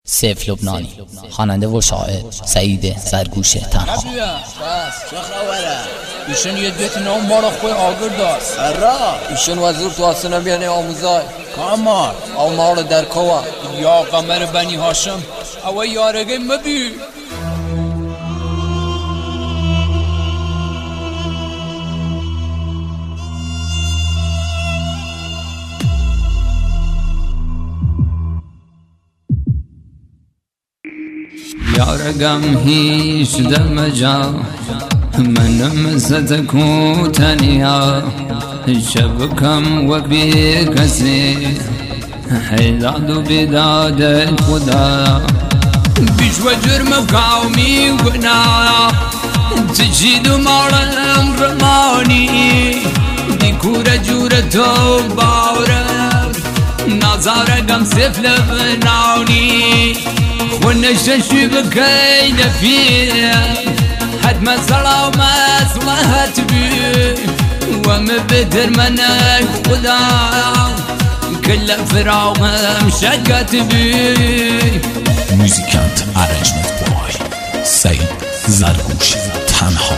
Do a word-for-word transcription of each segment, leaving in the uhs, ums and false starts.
سیف لبنانی، خواننده و شاعر سعید زرگوش تنها. بس چه خبره؟ ایشون یه دیت نام ما رو خوی آگر داشت. را ایشون وزیر تو آسنا بیانه آموزای کامار آمار در کوا یا قمر بنی هاشم او یارگه مبی یارگم هیچ دم جا منم ستکو تنیا شبکم و بی کسی حیداد و بیداد خدا بیش و جرم قومی گناه تجید مارم رمانی دیکور جور تو بارم نظارگم سیف لبنانی ونششي بكيد فيه حد ما صلاة وما صلحت بيه ومبدر منك خدا كل فراغ مشقت بيه. موزیکانت ارنجمنت بای سعید زرگوش تنها.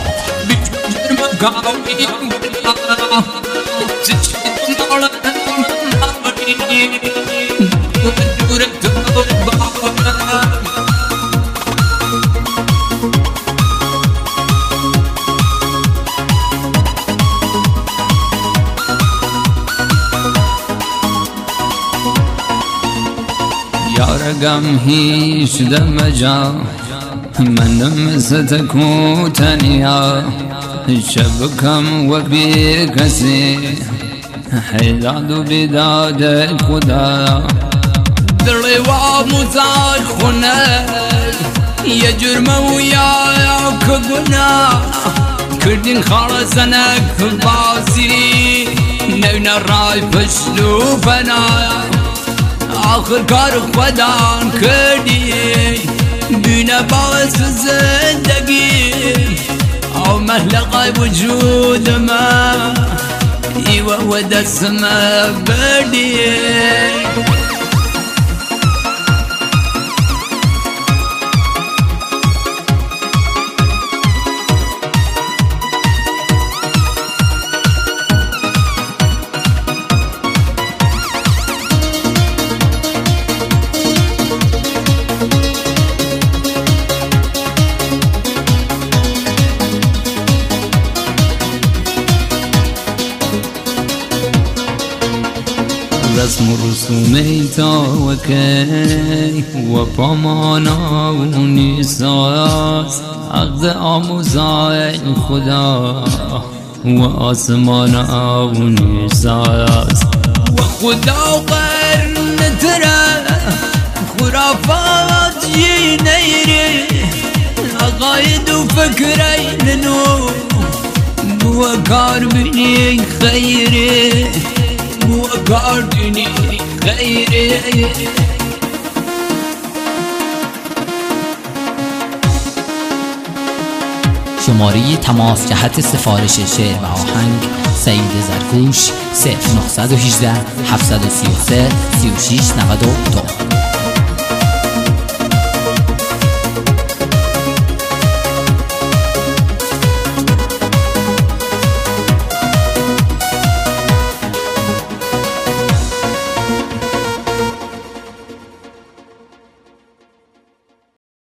یارگم هیچ دم جا منم ستکو تنیا شبکم و بی کسی حیداد و بیداد خدا دلی و موزار خونه یه جرم و یا که گناه کردین خالصنک بازی نوین رای پشلو فنا آخر کار خودان کردی بینه باعث زندگی او محلقه وجود ما ایوه و دست ما بردی. رسم و رسوم ایتا و کی و پامانا و نیساست عقد آموزای خدا و آسمانا و نیساست و خدا قرن تره خرافات جی نیری عقاید و فکرین نو بو کار بینی خیری بو کاردنی خیره. شماره تماس جهت سفارش شعر و آهنگ سعید زرگوش صفر نه یک هشت هفت سه سه سی و شش نود و دو.